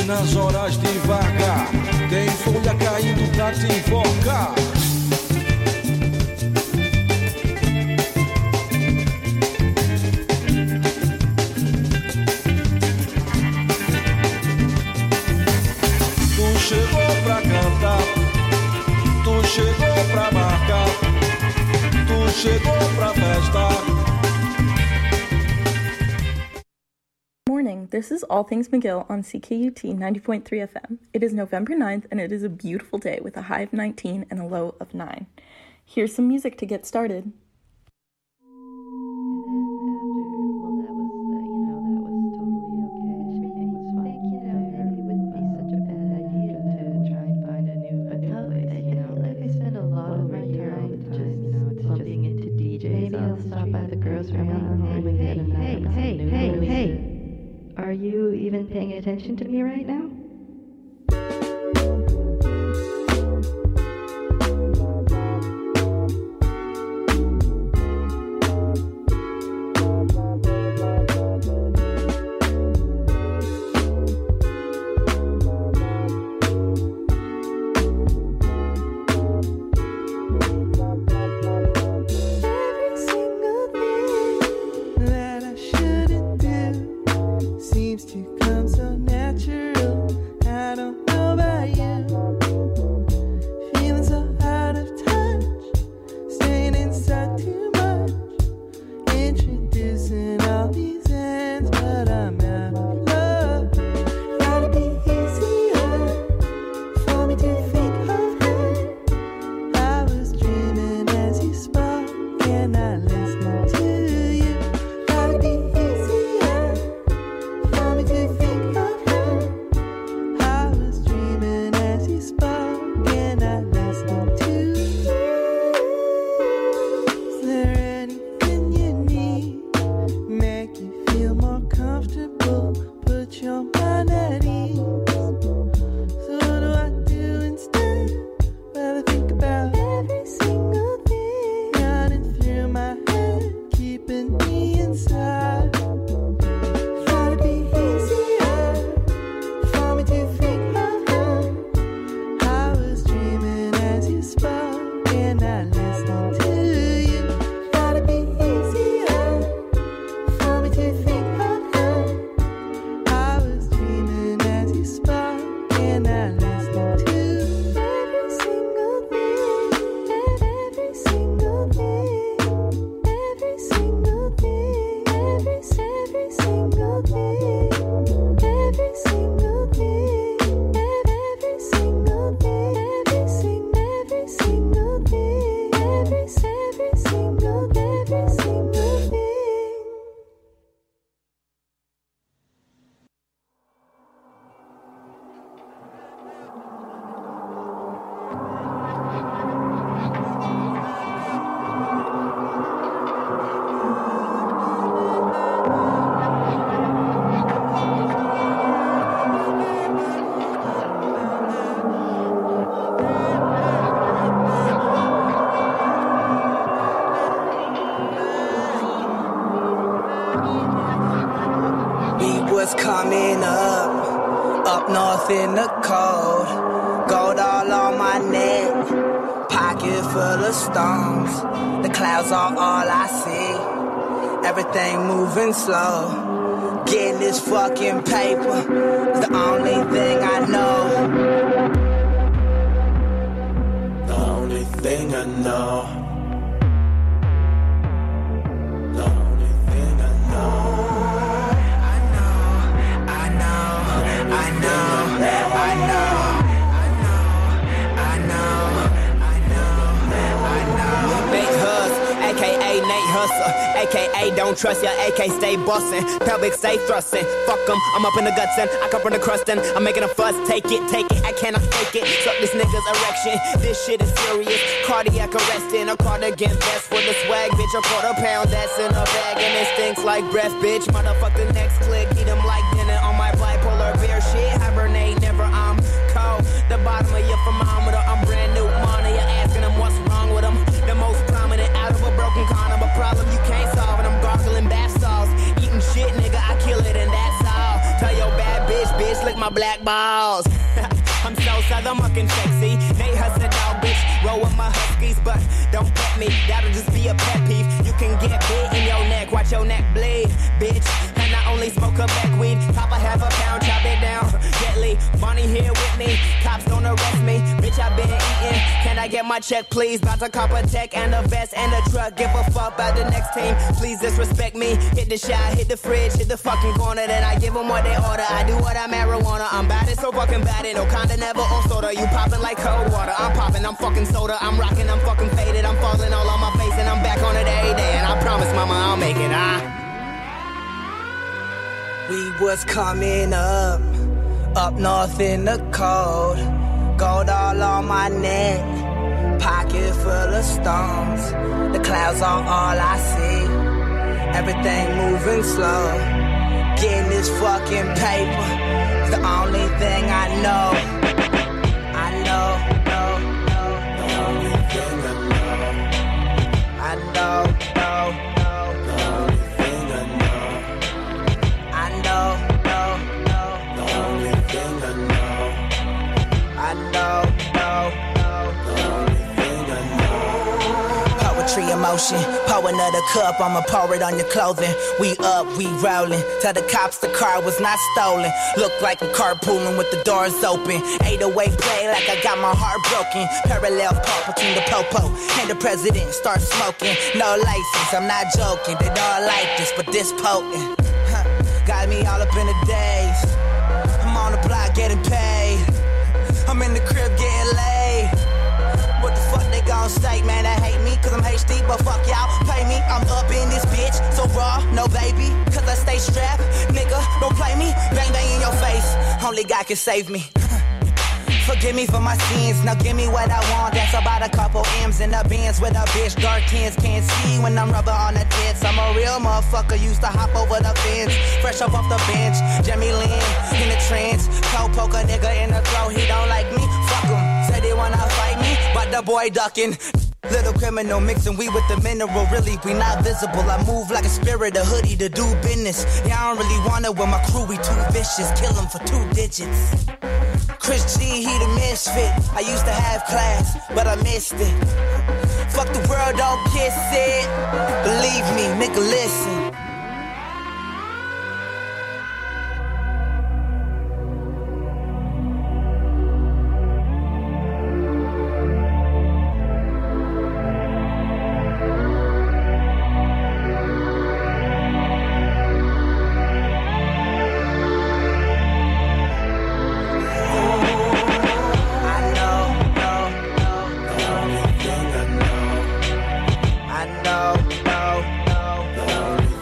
nas horas de vaga, tem folha caindo pra te invocar. Tu chegou pra cantar, tu chegou pra marcar, tu chegou pra festar. Morning, this is All Things McGill on CKUT 90.3 FM. It is November 9th and it is a beautiful day with a high of 19 and a low of 9. Here's some music to get started. Are you even paying attention to me right now? Coming up north in the cold, gold all on my neck, pocket full of stones, the clouds are all I see, everything moving slow, getting this fucking paper, is the only thing I know, the only thing I know. AKA don't trust ya, AK stay bustin', pelvic stay thrustin', fuck 'em, I'm up in the guts and I come from the crust and I'm making a fuss, take it, I cannot fake it, suck this nigga's erection, this shit is serious, cardiac arrest in a cardigan vest for the swag, bitch, a £1/4 that's in a bag and it stinks like breath, bitch, motherfuck the next click, eat 'em like dinner on my bipolar beer shit, hibernate, never, I'm cold, the bottom of your thermometer, I'm brand new, money, you're asking them what's wrong with them, the most prominent out of a broken condom, a problem you can't solve, and I'm gargling bath salts, eating shit, nigga, I kill it and that's all, tell your bad bitch, lick my my black balls. I'm so southern fucking sexy. Nate Hustle dog, bitch. Roll with my huskies, but don't pet me. That'll just be a pet peeve. You can get bit in your neck, watch your neck bleed, bitch. And I only smoke a back weed. Pop a half a pound, chop it down. Deadly, Bonnie here with me. Cops don't arrest me, bitch. I been eating. Can I get my check, please? About to cop a tech and a vest and a truck. Give a fuck about the next team. Please disrespect me. Hit the shot, hit the fridge, hit the fucking corner. Then I give them what they order. I do what I marijuana. I'm bad, it's so fucking bad. No kinda never on soda. You popping like cold water. I'm popping, I'm fucking soda. I'm rocking, I'm fucking faded. I'm falling all on my face and I'm back on it every day. And I promise, mama, I'll make it, We was coming up north in the cold. Gold all on my neck, pocket full of stones. The clouds are all I see, everything moving slow. Getting this fucking paper, it's the only thing I know. I know, the only thing I know. The only thing I know. I know, the only thing I know. I know, the only thing I know. Poetry in motion, pour another cup, I'ma pour it on your clothing. We up, we rolling, tell the cops the car was not stolen. Look like I'm carpooling with the doors open. 808 play like I got my heart broken. Parallel park between the popo and the president, start smoking. No license, I'm not joking, they don't like this, but this potent. Got me all up in the days. I'm on the block getting paid. I'm in the crib getting laid. What the fuck they gon' say, man? They hate me cause I'm HD, but fuck y'all, pay me. I'm up in this bitch, so raw, no baby. Cause I stay strapped, nigga, don't play me. Bang bang in your face, only God can save me. Forgive me for my sins, now give me what I want. That's about a couple M's in the Benz with a bitch. Dark tins can't see when I'm rubber on the tits. I'm a real motherfucker, used to hop over the fence. Fresh up off the bench, Jimmy Lynn in the trance. Cold poke a nigga in the throat, he don't like me, fuck him. Say they wanna fight me, but the boy ducking. Little criminal mixing weed with the mineral. Really, we not visible. I move like a spirit, a hoodie to do business. Yeah, I don't really want it with my crew, we too vicious. Kill him for 2 digits. Chris G, he the misfit. I used to have class, but I missed it. Fuck the world, don't kiss it. Believe me, nigga, listen. I know, the only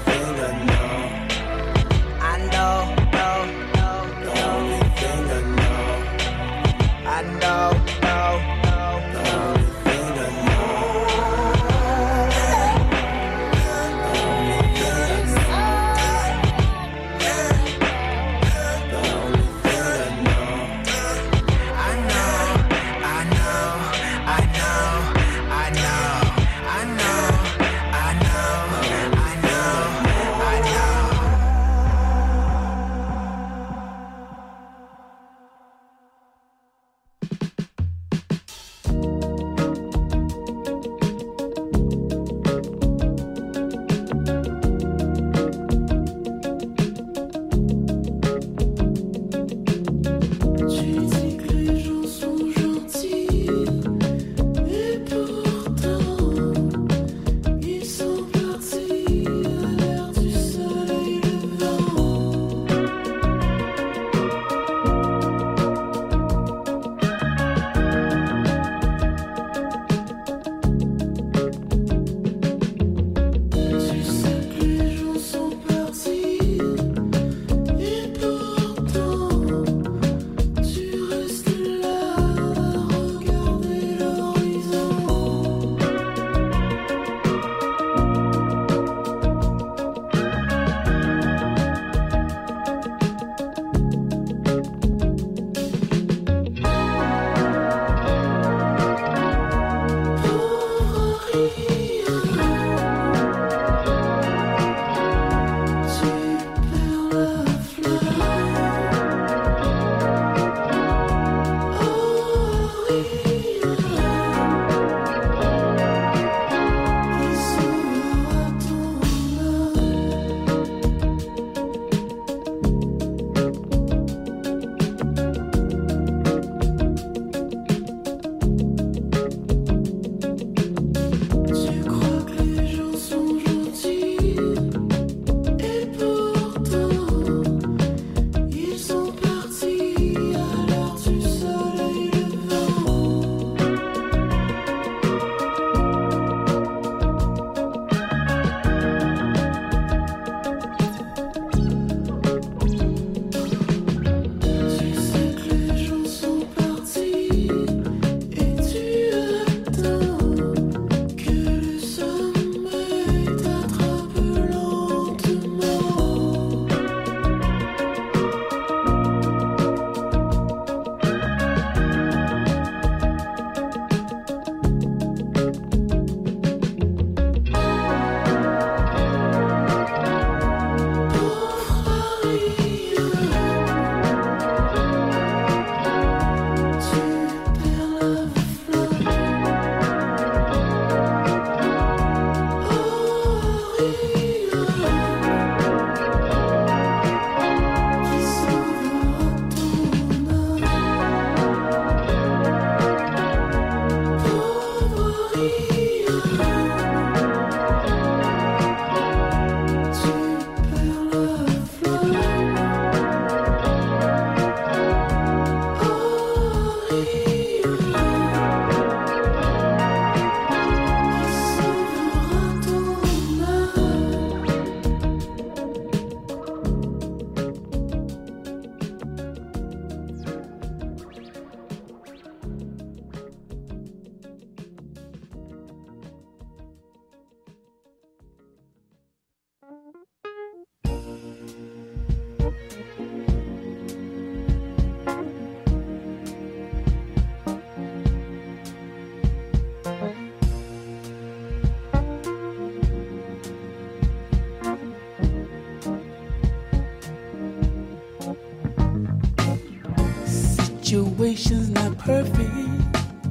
situation's not perfect,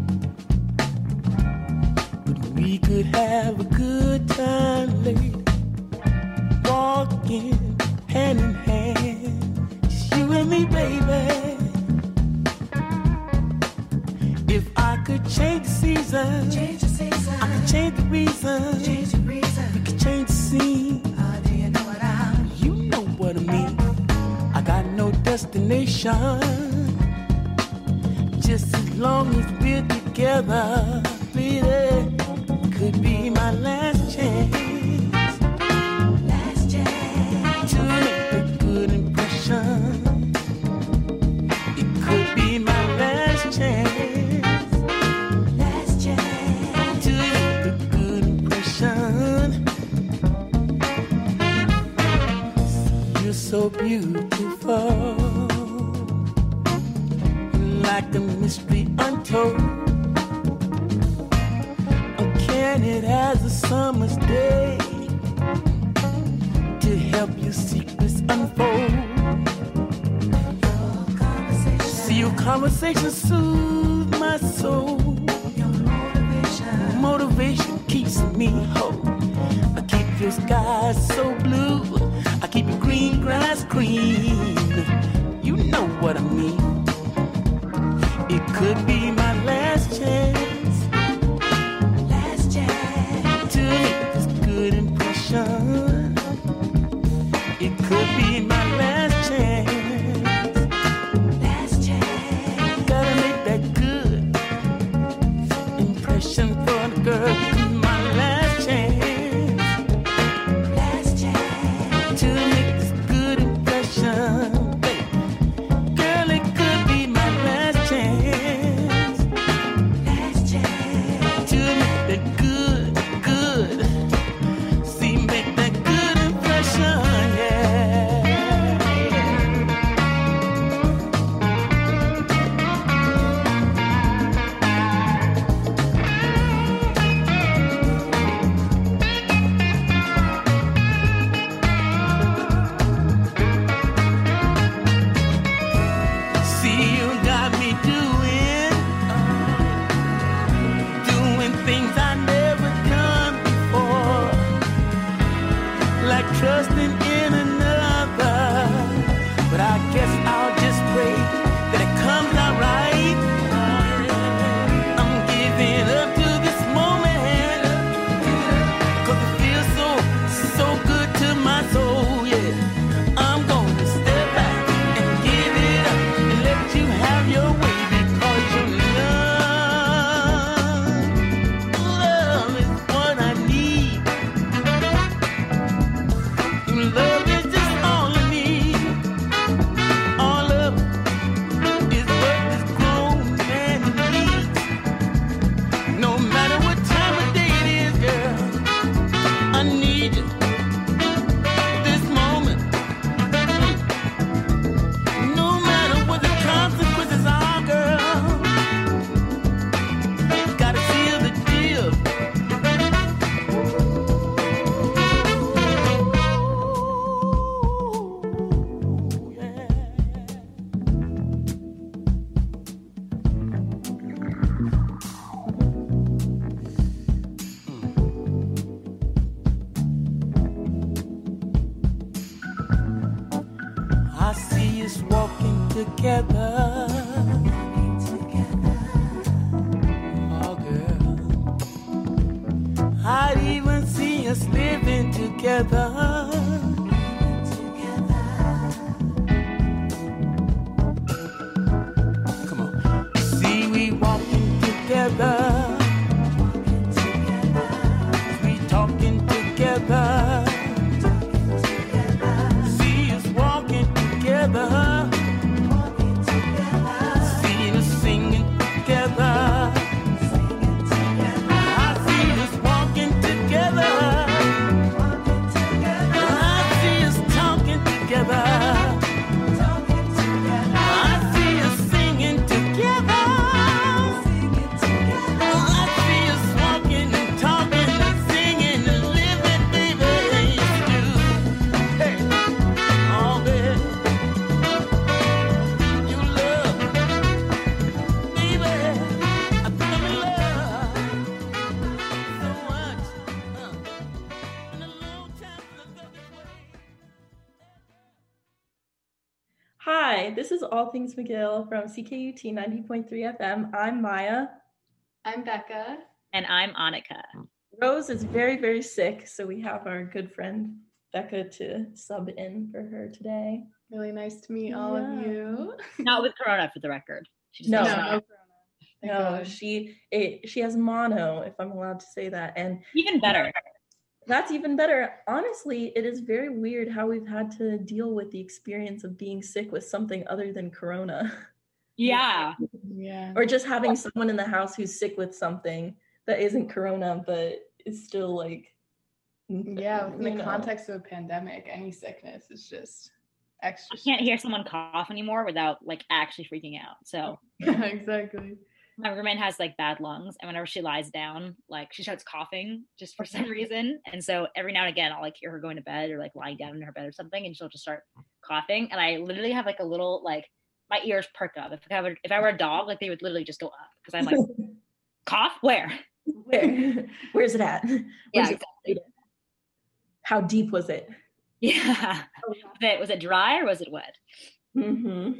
but we could have a good time later, walking hand in hand, just you and me, baby. If I could change the season, I could change the reason, we could change the scene. Do you know what I mean? You know what I mean. I got no destination, just as long as we're together, baby. Could be my last chance to make a good impression. It could be my last chance to make a good impression. You're so beautiful, like a mystery untold. Uncanny as a summer's day, to help your secrets unfold. See, your conversation soothes my soul. Motivation keeps me whole. I keep your skies so blue, I keep your green grass green. You know what I mean. It could be my last chance to make this good impression. It could be my last chance. Gotta make that good impression for the girl. My last chance to make this good impression. Girl, it could be my last chance to make that good, good. See, make that good impression, yeah. See, you got me doing things I never done before, like trusting in another. But I guess I'll just pray that it comes out right. I'm giving up to this moment, 'cause it feels so good to my soul, yeah. I'm gonna step back and give it up and let you have your way, because your love is what I need. Your love is just all I need. All of it is what this grown man needs. No matter what time of day it is, girl, I need you this moment. No matter what the consequences are, girl, gotta seal the deal. I see us walking together. Oh, girl. I'd even see us living together. Come on. See, we walking together. We talking together. See us walking together. See us singing together. I see us walking together. Hi, this is All Things McGill from CKUT 90.3 FM. I'm Maya. I'm Becca. And I'm Annika. Rose is very, very sick, so we have our good friend Becca to sub in for her today. Really nice to meet all of you. Not with Corona, for the record. No, Corona. She has mono, if I'm allowed to say that, and even better. That's even better. Honestly, it is very weird how we've had to deal with the experience of being sick with something other than Corona. Yeah. Or just having someone in the house who's sick with something that isn't Corona, but is still like... Yeah, in the context of a pandemic, any sickness is just extra. I can't hear someone cough anymore without like actually freaking out. So yeah, exactly. My roommate has like bad lungs, and whenever she lies down, like she starts coughing just for some reason. And so every now and again, I'll like hear her going to bed or like lying down in her bed or something, and she'll just start coughing. And I literally have like a little like my ears perk up. If I were a dog, like they would literally just go up because I'm like, cough where? Where's it at? Yeah, exactly. How deep was it? Yeah. Was it dry or was it wet? Mm-hmm.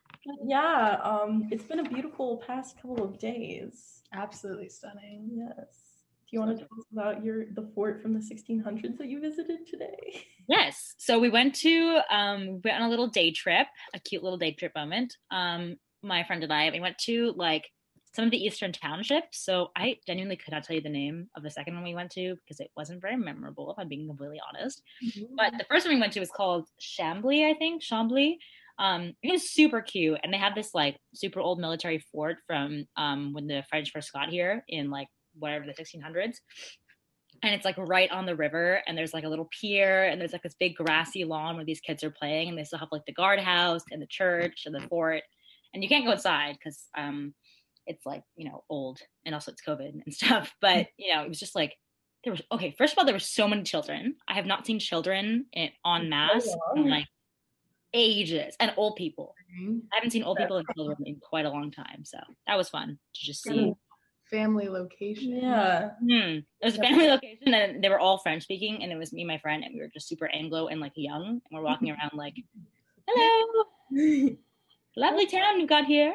Yeah, it's been a beautiful past couple of days. Absolutely stunning. Yes. Do you want to tell us about the fort from the 1600s that you visited today? Yes. So we went on a little day trip, a cute little day trip moment. My friend and I, we went to like some of the eastern townships. So I genuinely could not tell you the name of the second one we went to because it wasn't very memorable, if I'm being completely honest. Mm-hmm. But the first one we went to was called Chambly, I think. Chambly. It was super cute. And they had this like super old military fort from when the French first got here in like whatever the 1600s. And it's like right on the river, and there's like a little pier, and there's like this big grassy lawn where these kids are playing, and they still have like the guardhouse and the church and the fort. And you can't go inside because it's like, you know, old, and also it's COVID and stuff. But, you know, it was just like, first of all, there were so many children. I have not seen children en masse in like ages, and old people. I haven't seen old people and children in quite a long time. So that was fun to just see. Family location. Yeah. It was a family location, and they were all French speaking, and it was me and my friend, and we were just super Anglo and like young, and we're walking around like, hello, lovely town you got here.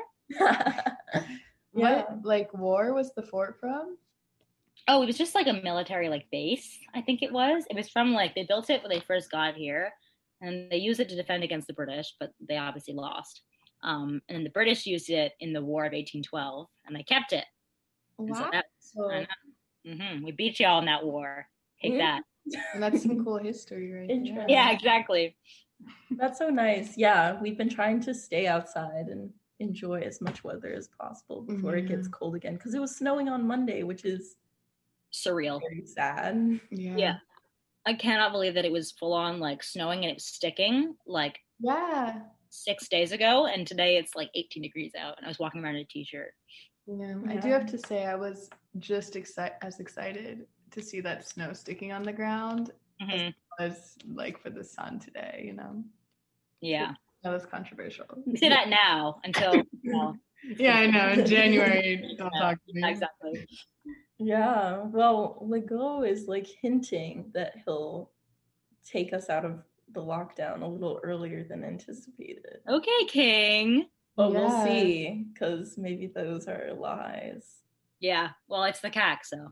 What like war was the fort from? Oh, it was just like a military like base, I think it was. It was from like, they built it when they first got here, and they used it to defend against the British, but they obviously lost. And the British used it in the War of 1812, and they kept it. Wow. So we beat y'all in that war. Take that. And that's some cool history right there. Yeah, exactly. That's so nice. Yeah, we've been trying to stay outside and enjoy as much weather as possible before it gets cold again, because it was snowing on Monday, which is surreal. Very sad. Yeah. I cannot believe that it was full on like snowing and it was sticking like 6 days ago, and today it's like 18 degrees out, and I was walking around in a t-shirt. Yeah, I do have to say I was just as excited to see that snow sticking on the ground as was like for the sun today, you know. Yeah. That was controversial. You say that now until yeah, I know. In January, don't talk to me. Exactly. Yeah. Well, Legault is like hinting that he'll take us out of the lockdown a little earlier than anticipated. Okay, King. But we'll see, because maybe those are lies. Yeah. Well, it's the CAC, so.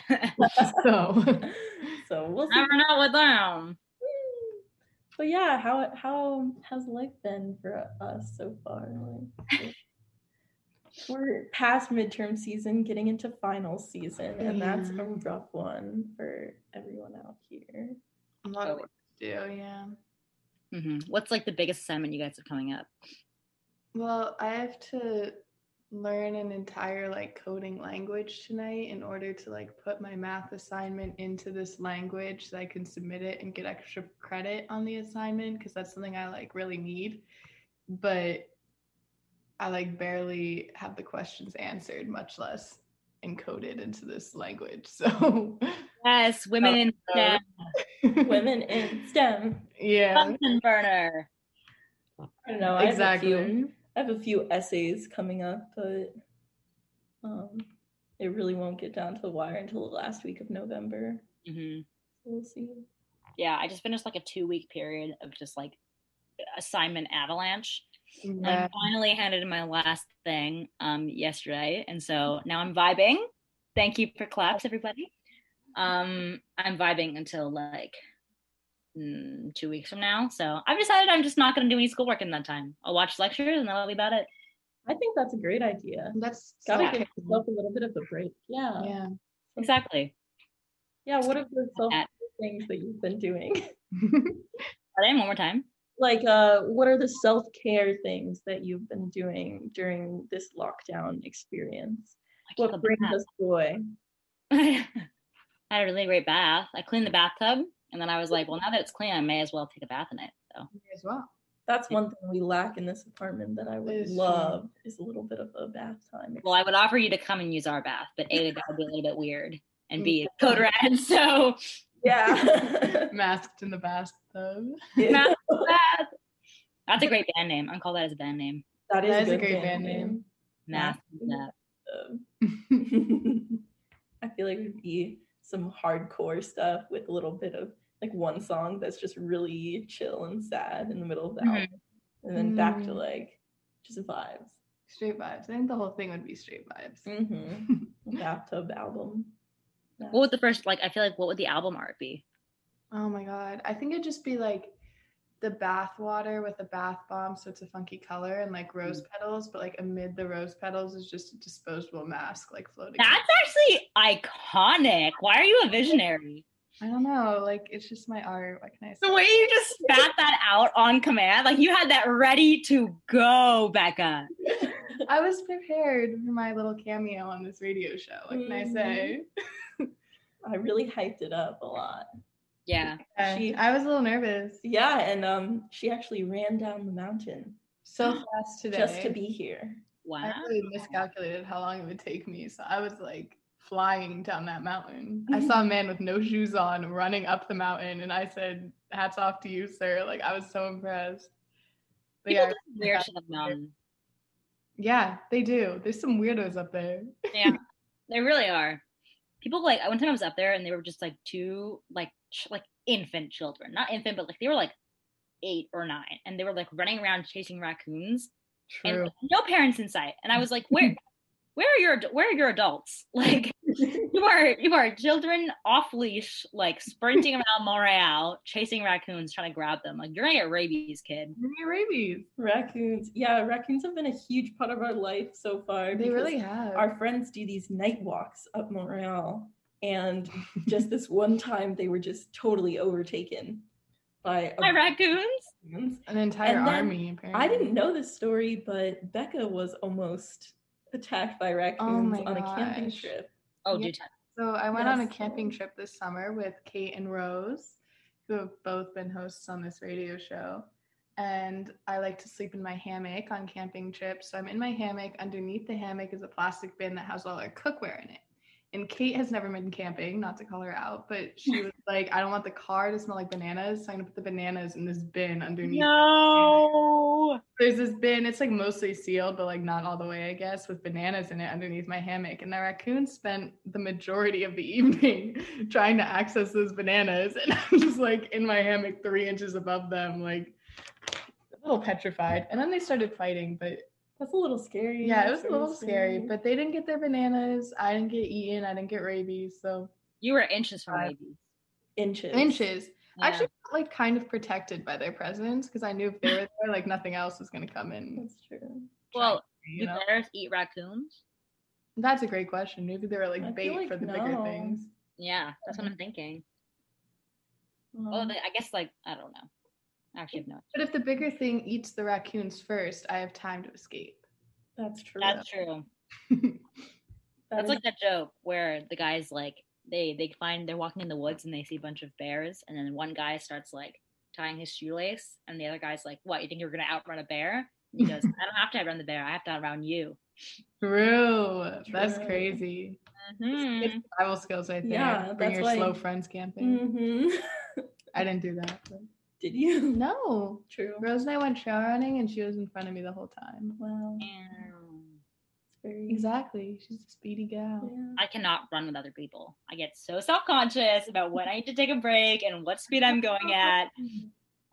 So we'll see. Never know with them. But yeah, how has life been for us so far? Like, we're past midterm season, getting into final season, and that's a rough one for everyone out here. A lot of work to do, yeah. What's like the biggest assignment you guys have coming up? Well, I have to learn an entire like coding language tonight in order to like put my math assignment into this language so I can submit it and get extra credit on the assignment, because that's something I like really need. But I like barely have the questions answered, much less encoded into this language. So yes, women in STEM. Women in STEM. Yeah. Bunsen burner. I don't know. Exactly. I have a few essays coming up, but it really won't get down to the wire until the last week of November. So we'll see. Yeah, I just finished like a 2-week period of just like assignment avalanche. And Yeah. I finally handed in my last thing yesterday, and so now I'm vibing. Thank you for claps, everybody. I'm vibing until like 2 weeks from now. So I've decided I'm just not going to do any schoolwork in that time. I'll watch lectures, and that'll be about it. I think that's a great idea. That's Gotta so give yourself a little bit of a break. Yeah. yeah. Exactly. Yeah. What are the self things that you've been doing? One more time. Like, what are the self-care things that you've been doing during this lockdown experience? What brings us joy? I had a really great bath. I cleaned the bathtub, and then I was like, well, now that it's clean, I may as well take a bath in it. So Me as well. That's one thing we lack in this apartment that I would It is love is a little bit of a bath time. well, I would offer you to come and use our bath, but A, that would be a little bit weird, and B, code red. So Yeah. Masked in the bathtub. Yeah. bath. That's a great band name. I'm call that as a band name. That is That is a a good great band name. Math. I feel like it would be some hardcore stuff with a little bit of like one song that's just really chill and sad in the middle of the album, and then back to like just vibes. Straight vibes. I think the whole thing would be straight vibes. Bathtub album. What would the first like? I feel like what would the album art be? Oh my god. I think it'd just be like the bath water with a bath bomb, so it's a funky color, and like rose petals, but like amid the rose petals is just a disposable mask like floating. That's actually iconic. Why are you a visionary? I don't know, like it's just my art. What can I say? The way you just spat that out on command, like you had that ready to go, Becca. I was prepared for my little cameo on this radio show. What can I say? I really hyped it up a lot. Yeah. I was a little nervous. Yeah, and she actually ran down the mountain So fast today. just to be here. Wow. I really miscalculated how long it would take me. So I was like flying down that mountain. I saw a man with no shoes on running up the mountain, and I said, hats off to you, sir. Like I was so impressed. But People yeah, do weird shit up mountain. yeah, they do. There's some weirdos up there. Yeah, they really are. People like one time I was up there and they were just like two like infant children, not infant, but like they were like 8 or 9, and they were like running around chasing raccoons, and no parents in sight. And I was like, where are your adults? Like you are children off leash, like sprinting around Montreal, chasing raccoons, trying to grab them. Like you're gonna get rabies, kid. You're gonna get rabies. Raccoons. Yeah, raccoons have been a huge part of our life so far. They really have. Our friends do these night walks up Montreal, and just this one time they were just totally overtaken by raccoons. An entire And then army, apparently. I didn't know this story, but Becca was almost attacked by raccoons my on a camping gosh. trip. Oh, Yeah. do tell. So I went on a Yes. camping trip this summer with Kate and Rose, who have both been hosts on this radio show. And I like to sleep in my hammock on camping trips. So I'm in my hammock. Underneath the hammock is a plastic bin that has all our cookware in it. And Kate has never been camping, not to call her out, but she was like, I don't want the car to smell like bananas, so I'm gonna put the bananas in this bin underneath. No. There's this bin, it's like mostly sealed, but like not all the way, I guess, with bananas in it underneath my hammock. And the raccoon spent the majority of the evening trying to access those bananas. And I'm just like in my hammock 3 inches above them, like a little petrified. And then they started fighting, but That's a little scary. yeah, it That's was a little scary. But they didn't get their bananas. I didn't get eaten. I didn't get rabies. So You were inches from rabies. inches. inches. Yeah. Actually, like kind of protected by their presence because I knew if they were there, like nothing else was gonna come in. That's true. Well, You do know, bears eat raccoons? that's a great question. Maybe they were like I bait feel like for the bigger no. things. Yeah, that's what I'm thinking. Oh, I guess like I don't know. I actually have no. But if the bigger thing eats the raccoons first, I have time to escape. That's true. That's true. That's like that joke where the guy's like they're walking in the woods and they see a bunch of bears, and then one guy starts like tying his shoelace, and the other guy's like, "What? You think you're gonna outrun a bear?" And he goes, "I don't have to outrun the bear. I have to outrun you." True. That's True. crazy. Mhm. It's survival skills right there. Yeah, Bring that's your why- slow friends camping. Mm-hmm. I didn't do that. But... Did you? No. True. Rose and I went trail running and she was in front of me the whole time. Wow. Ew. It's very Exactly. She's a speedy gal. Yeah. I cannot run with other people. I get so self-conscious about when I need to take a break and what speed I'm going at.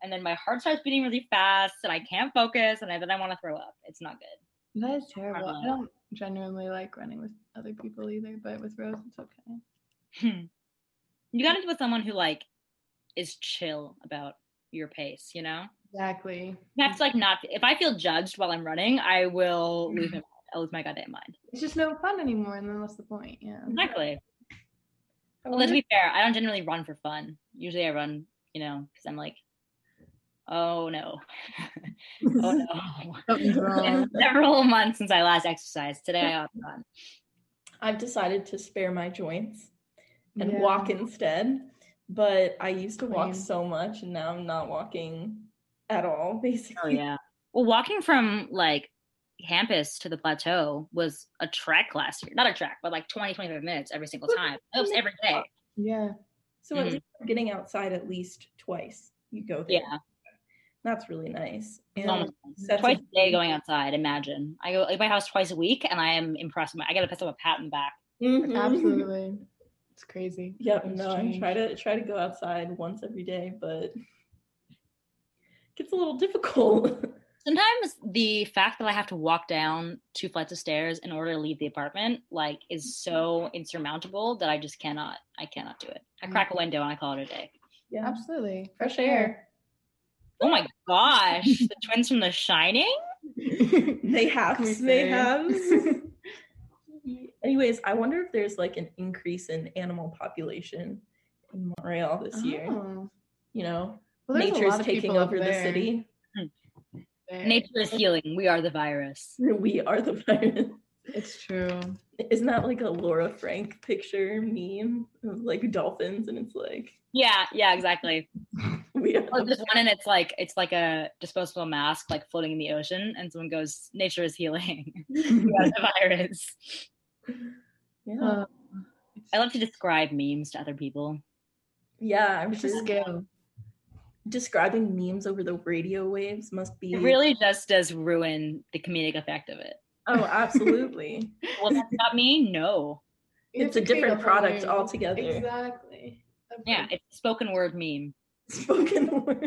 and then my heart starts beating really fast, and I can't focus, and then I want to throw up. It's not good. That is terrible. I don't genuinely like running with other people either, but with Rose, it's okay. You gotta do with someone who like is chill about your pace, you know? Exactly. You have to like not. If I feel judged while I'm running, I will lose my mind. I'll lose my goddamn mind. It's just no fun anymore, and then what's the point? Yeah. Exactly. Well, to be fair, I don't generally run for fun. Usually I run, you know, because I'm like, oh no. Oh no. Something's wrong. Several months since I last exercised. Today I ought to run. I've decided to spare my joints and walk instead. But I used to walk so much, and now I'm not walking at all, basically. Oh, yeah. Well, walking from, like, campus to the plateau was a trek last year. Not a trek, but, like, 20, 25 minutes every single time. It was every day. Yeah. So at least getting outside at least twice. You go there. Yeah. That's really nice. And twice a day going outside, imagine. I go leave my house twice a week, and I am impressed. I get a pat on the back. Mm-hmm. Absolutely. It's crazy. Yep, no, I try to go outside once every day, but it gets a little difficult. Sometimes the fact that I have to walk down 2 flights of stairs in order to leave the apartment, like, is so insurmountable that I just cannot do it. I crack a window and I call it a day. Yeah, absolutely. Fresh air. Oh my gosh, the twins from The Shining? They have. Anyways, I wonder if there's like an increase in animal population in Montreal this year. You know, well, nature's taking over the city. Nature is healing. We are the virus. We are the virus. It's true. Isn't that like a Laura Frank picture meme of like dolphins, and it's like yeah, exactly. There's one, and it's like a disposable mask like floating in the ocean, and someone goes, "Nature is healing. We are the virus." Yeah. I love to describe memes to other people. Yeah, I'm sure skill. Describing memes over the radio waves must be. It really just does ruin the comedic effect of it. Oh, absolutely. Well, that's not me. No, it's a different product altogether. Exactly. Yeah, it's a spoken word meme. Spoken word.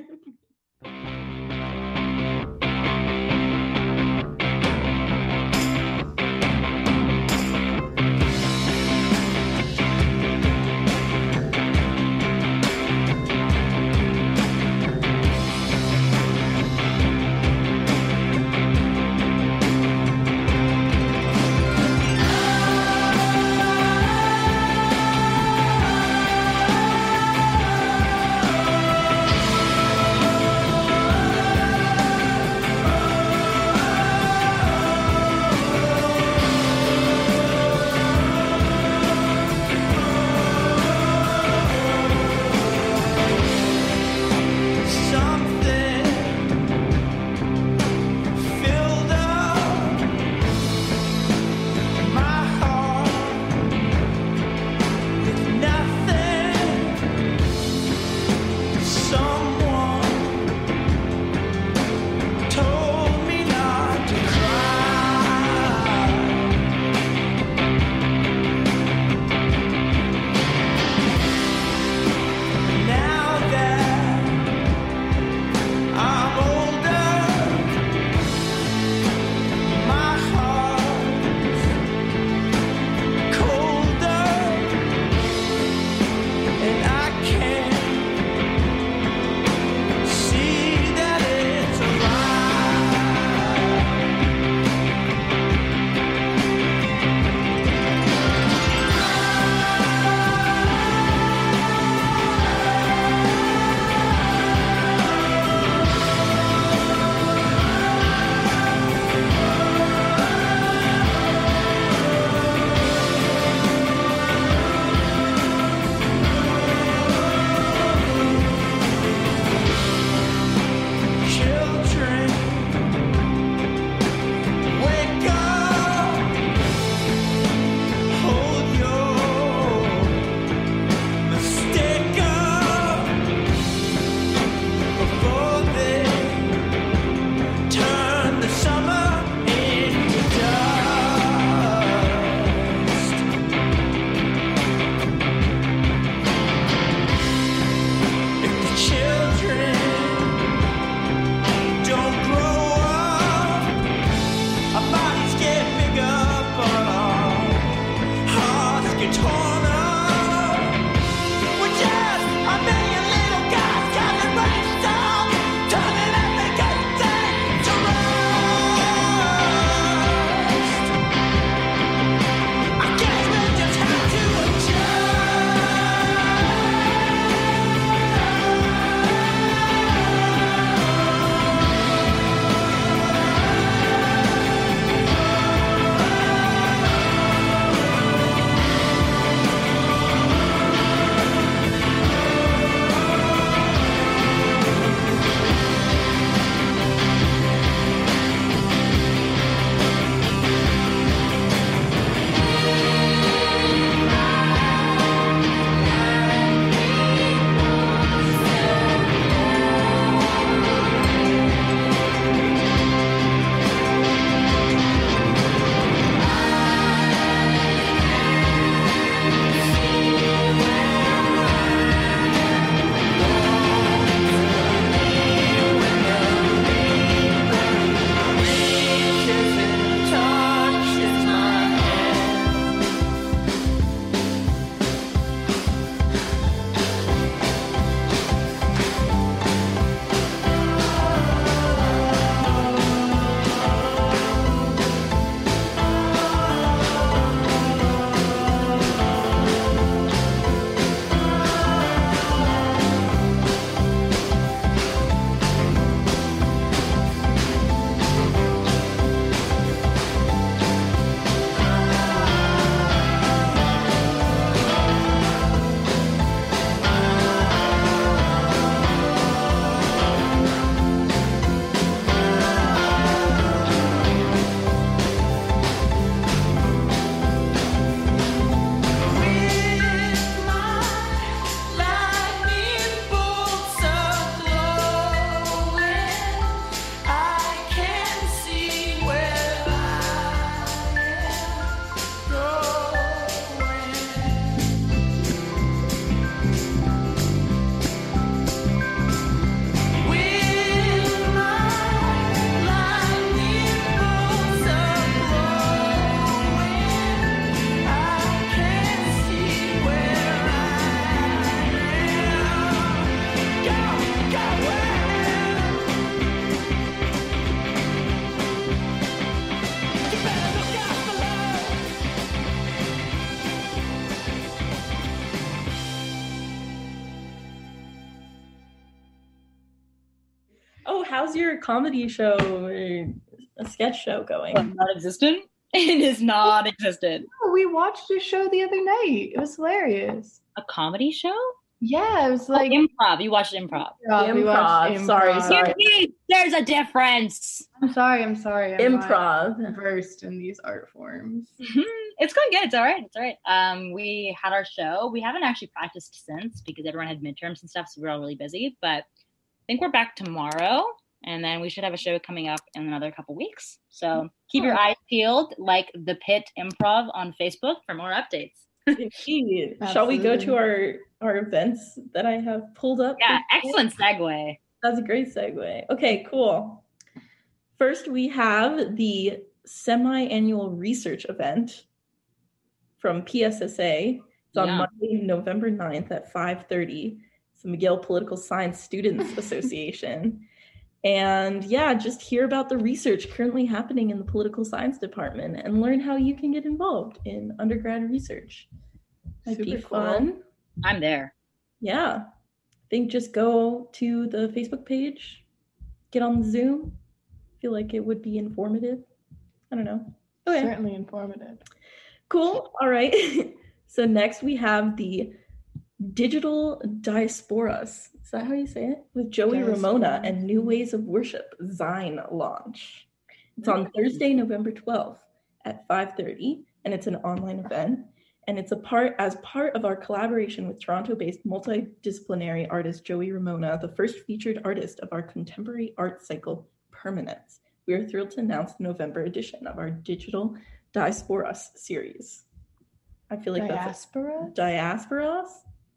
how's your comedy show or a sketch show going? Non-existent? It is non-existent. Oh, we watched a show the other night. It was hilarious. A comedy show? Yeah, it was like improv. You watched improv. We watched Improv. Sorry. There's a difference. I'm sorry. I'm Improv. not versed in these art forms. It's going good. It's all right. It's all right. We had our show. We haven't actually practiced since because everyone had midterms and stuff, so we were all really busy. But I think we're back tomorrow, and then we should have a show coming up in another couple weeks. So keep your eyes peeled, like the Pit Improv on Facebook for more updates. Indeed. Shall we go to our events that I have pulled up? Yeah, excellent segue. That's a great segue. Okay, cool. First, we have the semi-annual research event from PSSA. It's on Monday, November 9th at 5:30. It's the McGill Political Science Students Association. And yeah, just hear about the research currently happening in the political science department and learn how you can get involved in undergrad research. Might be fun. I'm there. Yeah. I think just go to the Facebook page, get on the Zoom. I feel like it would be informative. I don't know. Okay. Certainly informative. Cool. All right. So next we have the Digital Diasporas. Is that how you say it? With Joey Ramona and New Ways of Worship Zine launch. It's on Thursday, November 12th at 5:30, and it's an online event. And it's as part of our collaboration with Toronto-based multidisciplinary artist Joey Ramona, the first featured artist of our contemporary art cycle, Permanence. We are thrilled to announce the November edition of our Digital Diasporas series. I feel like that's Diasporas?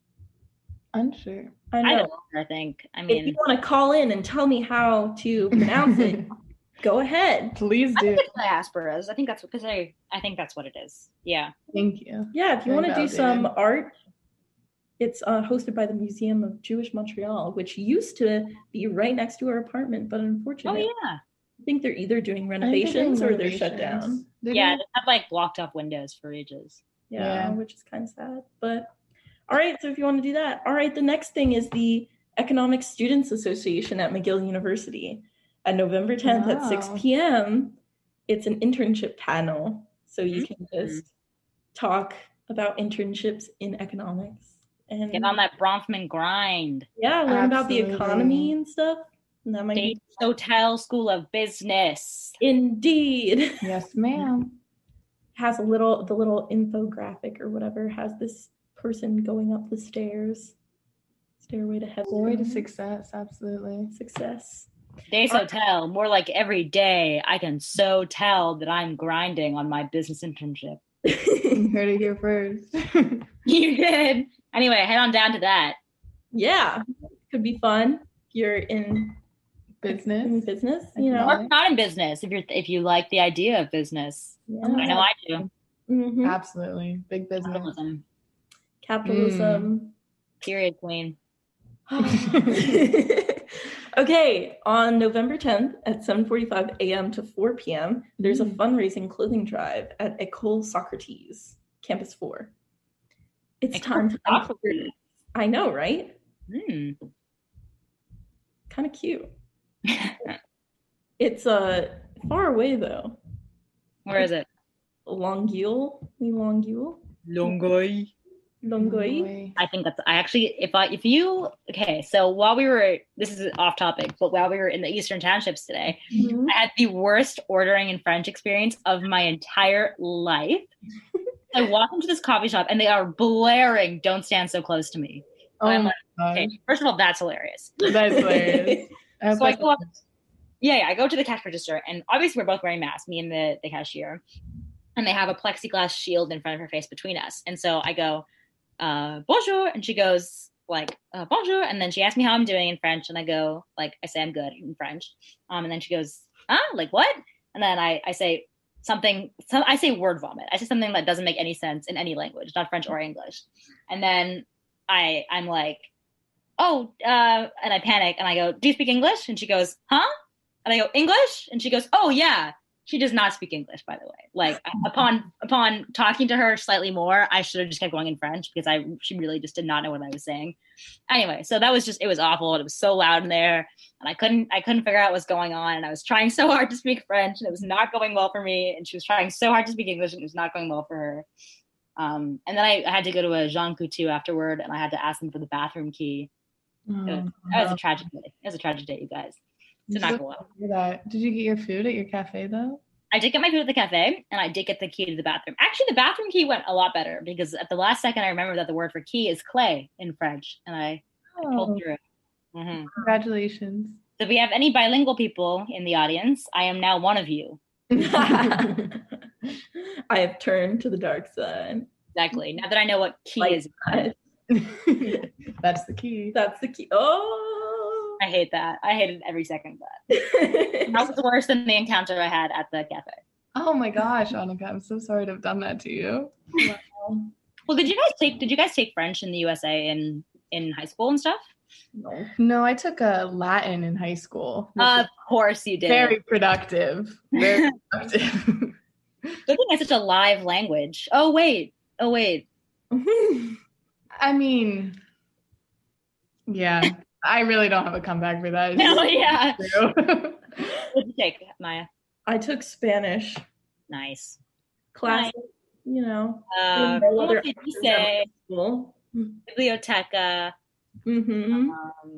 Unsure. I know. I think. I mean, if you want to call in and tell me how to pronounce it, go ahead. Please do. I think it's diasporas. I think that's because I think that's what it is. Yeah. Thank you. Yeah, if you want to do some art, it's hosted by the Museum of Jewish Montreal, which used to be right next to our apartment, but unfortunately, I think they're either doing renovations or they're shut down. They have like blocked off windows for ages. Yeah, which is kind of sad. But all right, so if you want to do that. All right, the next thing is the Economic Students Association at McGill University. On November 10th at 6 p.m., it's an internship panel. So you can just talk about internships in economics. And get on that Bronfman grind. Yeah, learn about the economy and stuff. And that might be Hotel School of Business. Indeed. Yes, ma'am. Has the little infographic or whatever, has this person going up the stairs. Stairway to heaven. Stairway to success, absolutely. Success. Days Hotel, more like every day I can so tell that I'm grinding on my business internship. You heard it here first. You did. Anyway, head on down to that. Yeah, could be fun. You're in business, you know, or not in business. If you like the idea of business, I know I do. Mm-hmm. Absolutely, big business. Capitalism. Period, queen. Okay, on November 10th at 7:45 a.m. to 4 p.m., there's a fundraising clothing drive at École Socrates, Campus 4. It's time to I know, right? Kind of cute. It's far away though. Where is it? Longueuil. Longueuil. I think so while we were, this is off topic, but while we were in the Eastern Townships today, I had the worst ordering in French experience of my entire life. I walk into this coffee shop and they are blaring "Don't Stand So Close to Me." I'm like, okay, first of all, that's hilarious. That's hilarious. So I go up, I go to the cash register, and obviously we're both wearing masks, me and the cashier, and they have a plexiglass shield in front of her face between us. And so I go, bonjour, and she goes like, bonjour, and then she asks me how I'm doing in French, and I go like, I say I'm good in French, and then she goes, like what? And then I say I say word vomit. I say something that doesn't make any sense in any language, not French or English. And then I'm like, and I panic and I go, do you speak English? And she goes, huh? And I go, English? And she goes, oh yeah. She does not speak English, by the way. Like upon talking to her slightly more, I should have just kept going in French because she really just did not know what I was saying. Anyway, so that was it was awful. It was so loud in there, and I couldn't figure out what's going on. And I was trying so hard to speak French, and it was not going well for me. And she was trying so hard to speak English, and it was not going well for her. And then I had to go to a Jean Coutu afterward, and I had to ask them for the bathroom key. That was a tragic day. It was a tragic day, you guys. Did not go well. Did you get your food at your cafe though? I did get my food at the cafe, and I did get the key to the bathroom. Actually, the bathroom key went a lot better because at the last second, I remembered that the word for key is clé in French, and I pulled through it. Mm-hmm. Congratulations. So if we have any bilingual people in the audience, I am now one of you. I have turned to the dark side. Exactly. Now that I know what key is. That's the key. That's the key. Oh, I hate that. I hated every second of that. That was worse than the encounter I had at the cafe. Oh my gosh, Annika, I'm so sorry to have done that to you. Wow. Well, did you guys take French in the USA in high school and stuff? No, I took a Latin in high school. Of course you did. Very productive. Very productive. Good thing it's such a live language. Oh wait. I mean, yeah, I really don't have a comeback for that. No, yeah. What did you take, Maya? I took Spanish. Nice. Classic, you know. What did you say? Biblioteca. Mm-hmm.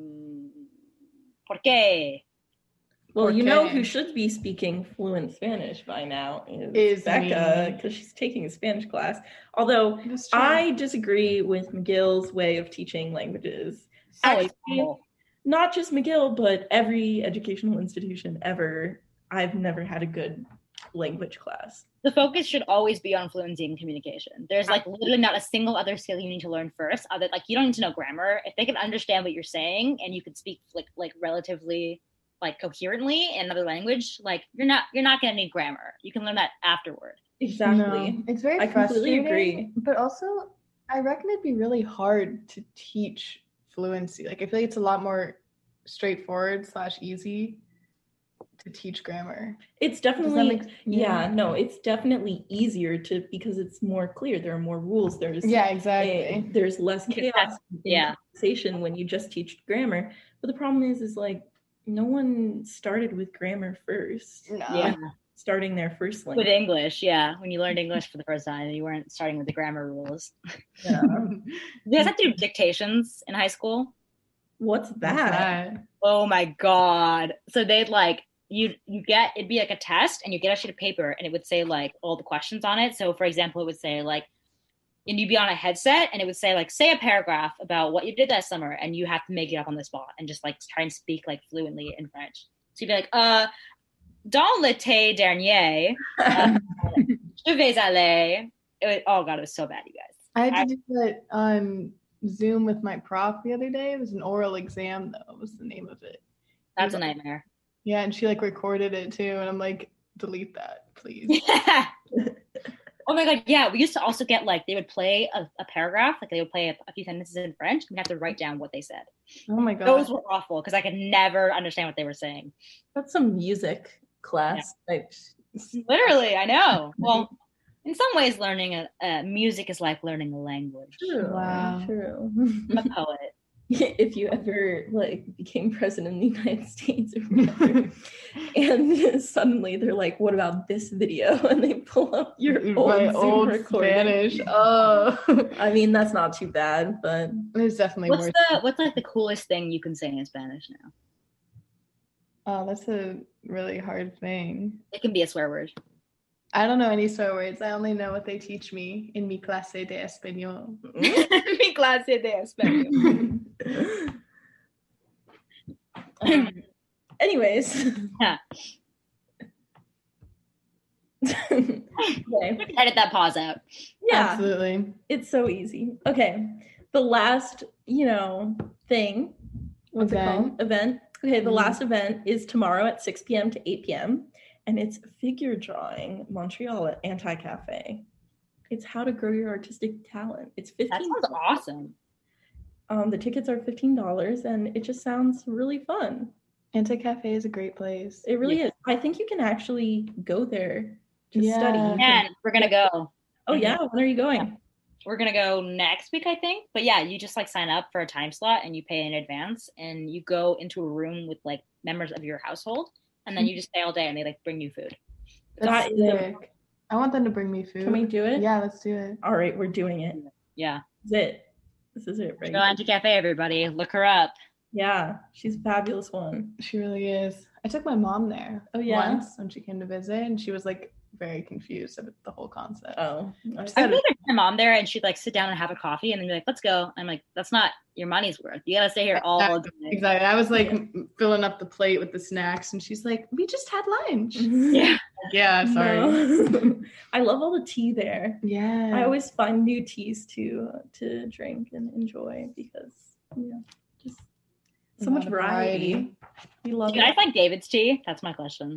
¿Por qué? Well, you know who should be speaking fluent Spanish by now is Becca, because she's taking a Spanish class. Although I disagree with McGill's way of teaching languages. Actually, not just McGill, but every educational institution ever. I've never had a good language class. The focus should always be on fluency and communication. There's like literally not a single other skill you need to learn first. Other like you don't need to know grammar. If they can understand what you're saying and you can speak like relatively like coherently in another language, like you're not gonna need grammar. You can learn that afterward. Exactly. No, it's very frustrating. Completely agree. But also, I reckon it'd be really hard to teach fluency. Like I feel like it's a lot more straightforward / easy to teach grammar. It's definitely it's definitely easier to because it's more clear. There are more rules. There's exactly. There's less chaos in conversation when you just teach grammar. But the problem is like no one started with grammar first. No. Yeah. Starting their first language. With English, yeah. When you learned English for the first time, you weren't starting with the grammar rules. Yeah. You guys have to do dictations in high school? What's that? Oh my God. So they'd like it'd be like a test and you get a sheet of paper and it would say like all the questions on it. So for example, it would say like, and you'd be on a headset and it would say like, say a paragraph about what you did that summer and you have to make it up on the spot and just like try and speak like fluently in French. So you'd be like, dans l'été dernier, je vais aller. Oh God, it was so bad, you guys. I had to do it on Zoom with my prof the other day. It was an oral exam though, was the name of it. That's a nightmare. Yeah, and she like recorded it too, and I'm like, delete that, please. Oh my God, yeah. We used to also get like, they would play a paragraph, like they would play a few sentences in French, and we'd have to write down what they said. Oh my God. Those were awful, because I could never understand what they were saying. That's some music class. Yeah. Literally, I know. Well, in some ways, learning music is like learning a language. True. Wow. True. I'm a poet. If you ever like became president of the United States or whatever, and suddenly they're like, "What about this video?" and they pull up your old recording. Spanish. Oh, I mean that's not too bad, but it's definitely what's like the coolest thing you can say in Spanish now? Oh, that's a really hard thing. It can be a swear word. I don't know any swear words. I only know what they teach me in mi clase de español. Mi clase de español. Anyways. Yeah. Okay. Edit that pause out. Yeah. Absolutely. It's so easy. Okay. The last, thing. What's it called? Event. Okay, the last event is tomorrow at 6 p.m. to 8 p.m. And it's figure drawing Montreal at Anti-Cafe. It's how to grow your artistic talent. It's $15. That sounds awesome. The tickets are $15 and it just sounds really fun. Anti-Cafe is a great place. It really Yeah. is. I think you can actually go there to study. And we're gonna go. Oh yeah, when are you going? We're gonna go next week, I think. But yeah, you just like sign up for a time slot and you pay in advance, and you go into a room with like members of your household, and then you just stay all day, and they like bring you food. That's That is sick. I want them to bring me food. Can we do it? Yeah, let's do it. All right, we're doing it. Yeah. This is it, right? Go Anti-Cafe, everybody. Look her up. Yeah, she's a fabulous one. She really is. I took my mom there once when she came to visit, and she was like very confused about the whole concept. Oh, I really took my mom there, and she'd like sit down and have a coffee, and then be like, "Let's go." I'm like, "That's not your money's worth. You gotta stay here all day." Exactly. I was like filling up the plate with the snacks, and she's like, "We just had lunch." Yeah. Yeah. Sorry. No. I love all the tea there. Yeah. I always find new teas to drink and enjoy because just so much variety. We love Do you guys it. like David's tea? That's my question.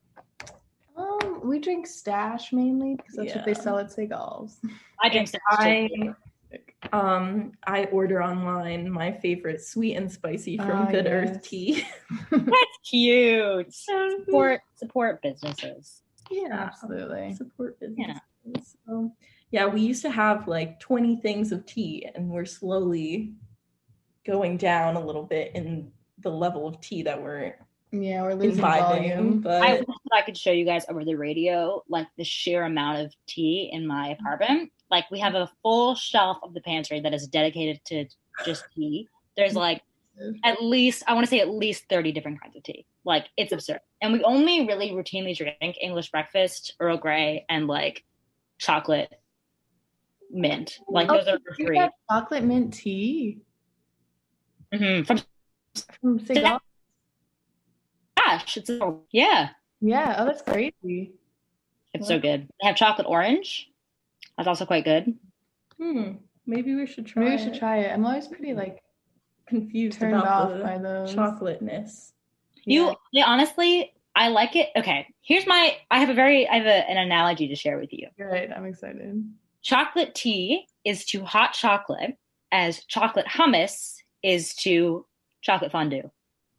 We drink Stash mainly because that's what they sell at Seagal's. I drink Stash too. I order online my favorite sweet and spicy from Good Earth Tea. That's cute. Support businesses. Yeah, absolutely. Support businesses. Yeah. We used to have like 20 things of tea, and we're slowly going down a little bit in the level of tea that we're losing imbibing, volume. but I wish that I could show you guys over the radio like the sheer amount of tea in my apartment. Like we have a full shelf of the pantry that is dedicated to just tea. There's like at least 30 different kinds of tea. Like it's absurd. And we only really routinely drink English breakfast, Earl Grey, and like chocolate mint. Like those are You free. got chocolate mint tea From Seagal? Stash. Yeah. Yeah. Oh, that's crazy. It's so good. They have chocolate orange. That's also quite good. Maybe we should try. Maybe we should try it. I'm always pretty like confused turned about off the by those chocolateness. Honestly, I like it. Okay, I have an analogy to share with you. Right, I'm excited. Chocolate tea is to hot chocolate as chocolate hummus is to chocolate fondue.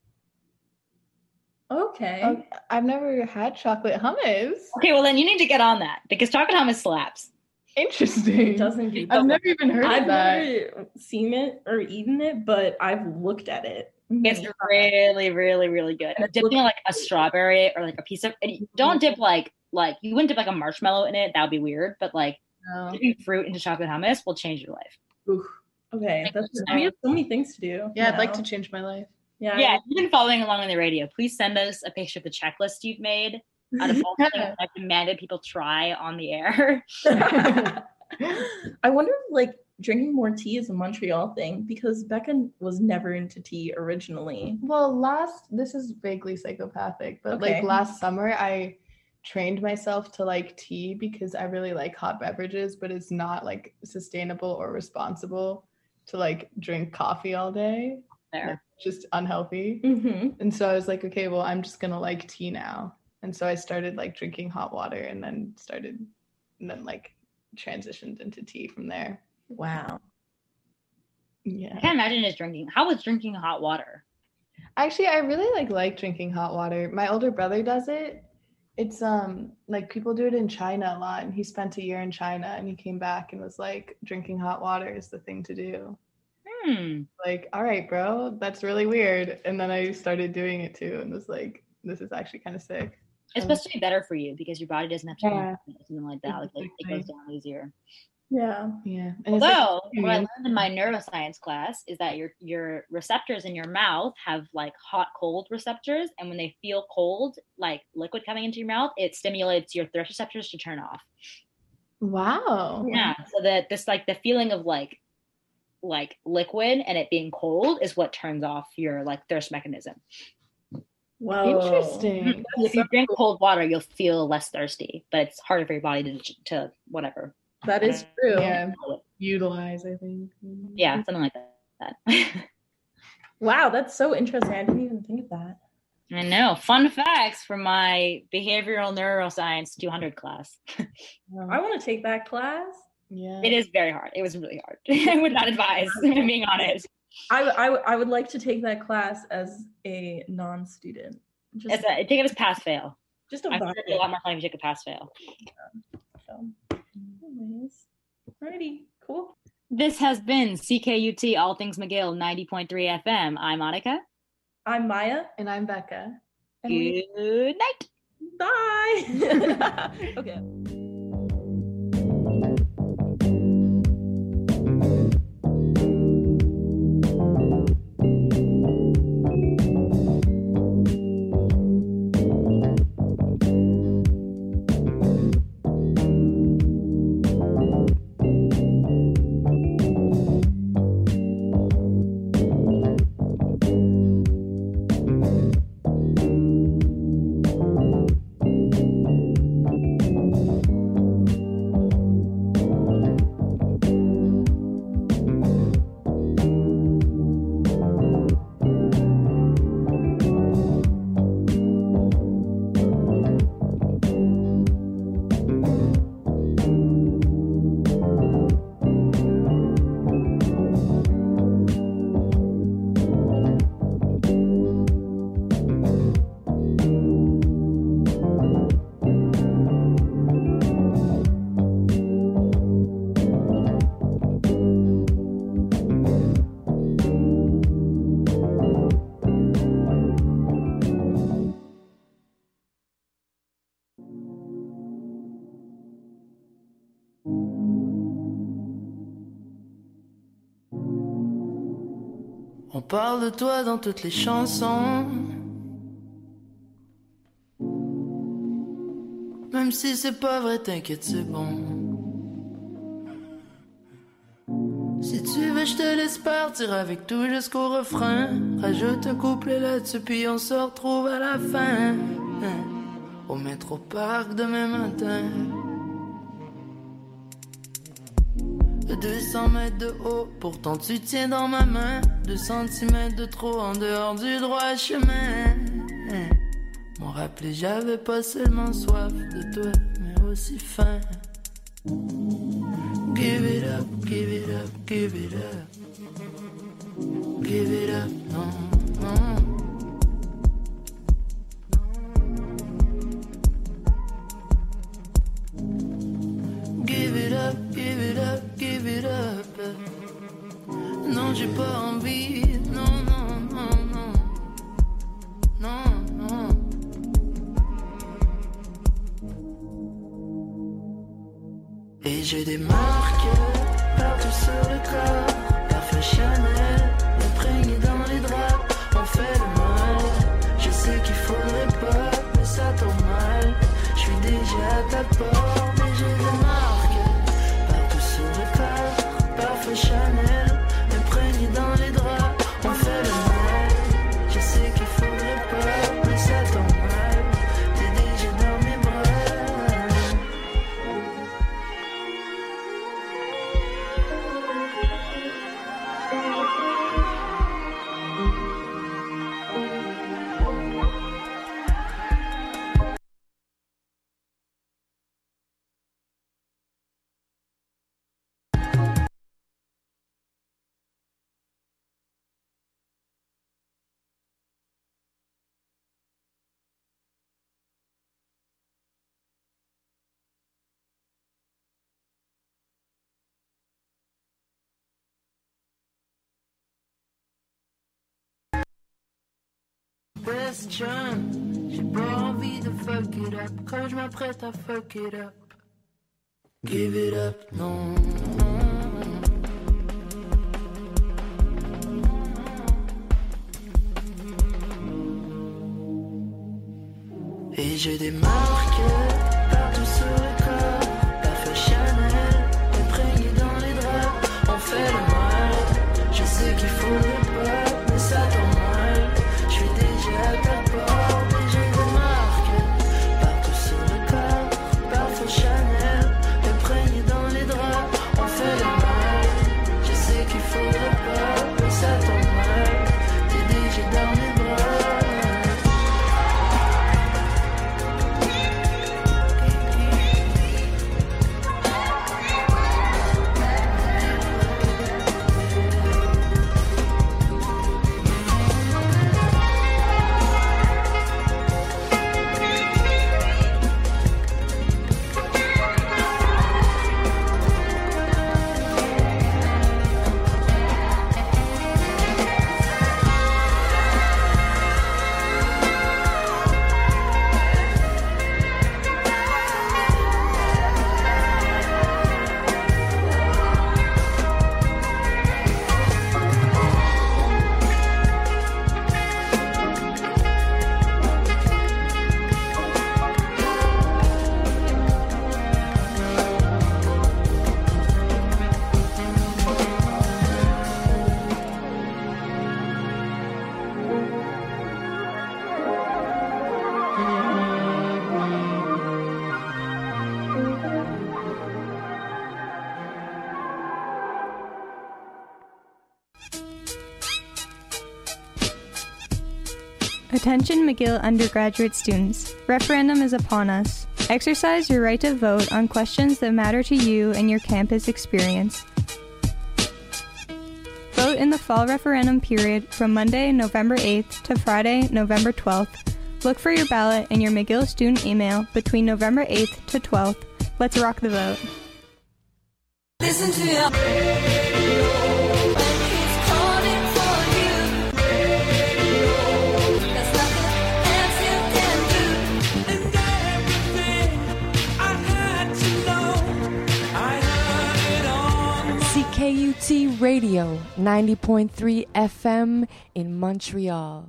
Okay. I've never had chocolate hummus. Okay, well then you need to get on that because chocolate hummus slaps. Interesting. It doesn't do I've never even heard I've of that. never seen it or eaten it, but I've looked at it. It's really, really, really good. Dipping like a strawberry or like a piece of, and don't dip like you wouldn't dip like a marshmallow in it. That would be weird. But like dipping fruit into chocolate hummus will change your life. Oof. Okay, we have so many things to do. Yeah, I'd like to change my life. Yeah, if you've been following along on the radio, please send us a picture of the checklist you've made out of all the things I've demanded people try on the air. I wonder if like drinking more tea is a Montreal thing because Becca was never into tea originally. Well, this is vaguely psychopathic, but like last summer I trained myself to like tea because I really like hot beverages, but it's not like sustainable or responsible to like drink coffee all day. There. It's just unhealthy. Mm-hmm. And so I was like, okay, well, I'm just gonna like tea now. And so I started like drinking hot water and then like transitioned into tea from there. Wow. Yeah. I can't imagine how was drinking hot water? Actually, I really like drinking hot water. My older brother does it. It's like people do it in China a lot, and he spent a year in China and he came back and was like, drinking hot water is the thing to do. Like, all right, bro, that's really weird. And then I started doing it too and was like, this is actually kind of sick. It's supposed to be better for you because your body doesn't have to do something like that. Like it goes down easier. Yeah. Yeah. And although what I learned in my neuroscience class is that your receptors in your mouth have like hot cold receptors, and when they feel cold, like liquid coming into your mouth, it stimulates your thirst receptors to turn off. Wow. Yeah. So that this like the feeling of like liquid and it being cold is what turns off your like thirst mechanism. Wow. Interesting. If you drink cold water, you'll feel less thirsty, but it's harder for your body to whatever. That is true. Yeah. Utilize, I think. Yeah, something like that. Wow, that's so interesting. I didn't even think of that. I know. Fun facts from my behavioral neuroscience 200 class. I want to take that class. Yeah. It is very hard. It was really hard. I would not advise, if I'm being honest. I would like to take that class as a non-student. Take it as pass-fail. Just a I think it'd be a lot more fun if you took a pass-fail. So, anyways. Alrighty, cool. This has been CKUT All Things McGill 90.3 FM. I'm Monica. I'm Maya. And I'm Becca. And Good night. Bye. Okay. On parle de toi dans toutes les chansons, même si c'est pas vrai, t'inquiète, c'est bon. Si tu veux, je te laisse partir avec tout jusqu'au refrain. Rajoute un couplet là-dessus, puis on se retrouve à la fin. Au métro parc demain matin. 200 mètres de haut, pourtant tu tiens dans ma main. 2 centimètres de trop en dehors du droit chemin. M'ont rappelé, j'avais pas seulement soif de toi, mais aussi faim. Give it up, give it up, give it up. Give it up, non, non. Give it up, give it up, give it up. Non, j'ai pas envie, non, non, non, non. Non, non. Et j'ai des marques partout sur le corps. Parfum Chanel, imprégné dans les draps. On fait le mal, je sais qu'il faudrait pas, mais ça tombe mal. Je suis déjà à ta porte, mais j'ai des marques partout sur le corps. Parfum Chanel, imprégné dans les draps. On fait le mal, je sais qu'il faudrait pas, mais ça tombe mal. T'es déjà dans mes bras. Question, j'ai pas envie de fuck it up. Quand je m'apprête à fuck it up, give it up, non. Et j'ai des marques partout sur le corps. Parfum Chanel, imprégné dans les draps. On fait le mal, je sais qu'il faudrait pas, mais ça tombe mal. Je suis déjà à ta porte et j'ai des marques partout sur le corps. Parfum Chanel, imprégné dans les draps. On fait le mal, je sais qu'il faudrait pas, mais ça tombe mal. T'es déjà dans mes bras. Attention McGill undergraduate students. Referendum is upon us. Exercise your right to vote on questions that matter to you and your campus experience. Vote in the fall referendum period from Monday, November 8th to Friday, November 12th. Look for your ballot in your McGill student email between November 8th to 12th. Let's rock the vote. Listen to your radio, it's calling for you. There's nothing else you can do. And everything I had to know, I heard it on CKUT Radio, 90.3 FM in Montreal.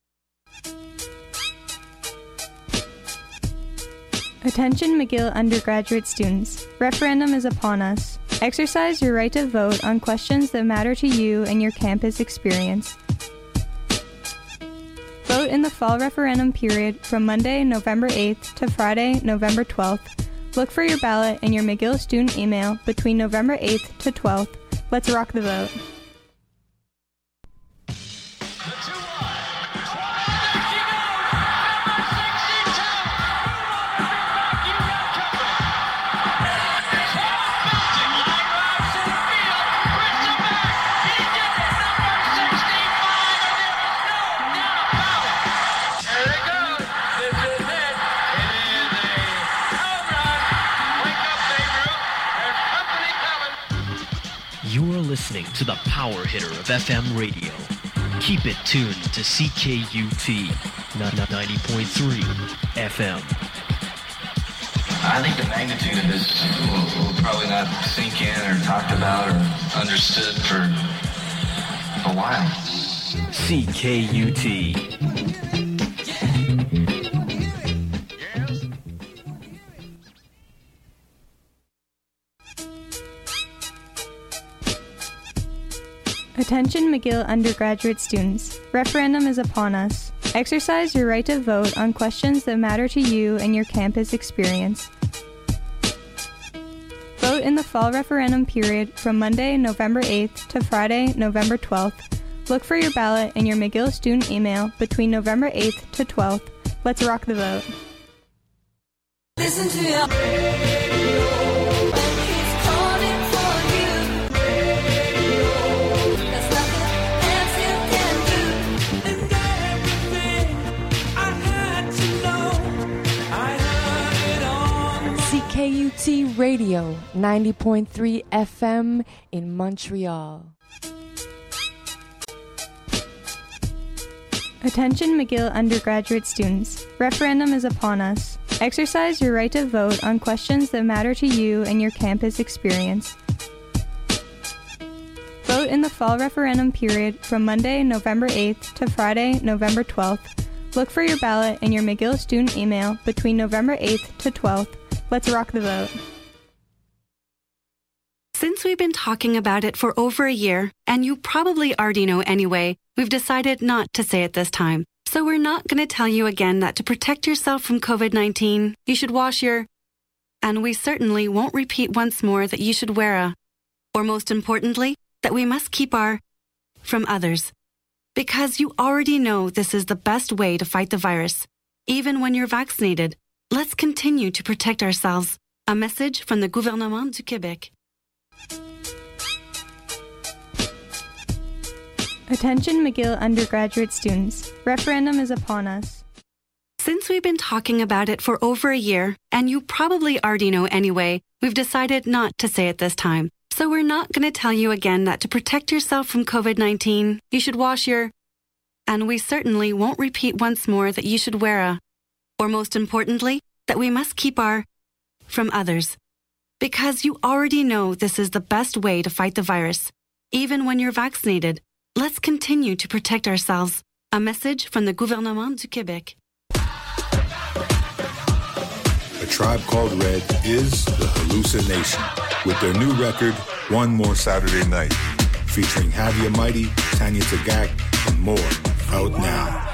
Attention McGill undergraduate students. Referendum is upon us. Exercise your right to vote on questions that matter to you and your campus experience. Vote in the fall referendum period from Monday, November 8th to Friday, November 12th. Look for your ballot in your McGill student email between November 8th to 12th. Let's rock the vote. Listening to the power hitter of FM radio. Keep it tuned to CKUT 90.3 FM. I think the magnitude of this will probably not sink in or talked about or understood for a while. CKUT. Attention McGill undergraduate students. Referendum is upon us. Exercise your right to vote on questions that matter to you and your campus experience. Vote in the fall referendum period from Monday, November 8th to Friday, November 12th. Look for your ballot in your McGill student email between November 8th to 12th. Let's rock the vote. Listen to your radio, it's calling for you. There's nothing else you can do. And everything I had to know, I heard it on CKUT Radio, 90.3 FM in Montreal. Attention McGill undergraduate students. Referendum is upon us. Exercise your right to vote on questions that matter to you and your campus experience. Vote in the fall referendum period from Monday, November 8th to Friday, November 12th. Look for your ballot in your McGill student email between November 8th to 12th. Let's rock the vote. Since we've been talking about it for over a year, and you probably already know anyway, we've decided not to say it this time. So we're not going to tell you again that to protect yourself from COVID-19, you should wash your... And we certainly won't repeat once more that you should wear a... Or most importantly, that we must keep our... from others. Because you already know this is the best way to fight the virus. Even when you're vaccinated, let's continue to protect ourselves. A message from the Gouvernement du Québec. Attention McGill undergraduate students. Referendum is upon us. Since we've been talking about it for over a year, and you probably already know anyway, we've decided not to say it this time. So we're not going to tell you again that to protect yourself from COVID-19, you should wash your... And we certainly won't repeat once more that you should wear a... Or most importantly, that we must keep our... from others. Because you already know this is the best way to fight the virus. Even when you're vaccinated, let's continue to protect ourselves. A message from the Gouvernement du Québec. A Tribe Called Red is the Hallucination with their new record, One More Saturday Night, featuring Javier Mighty, Tanya Tagaq, and more, out now.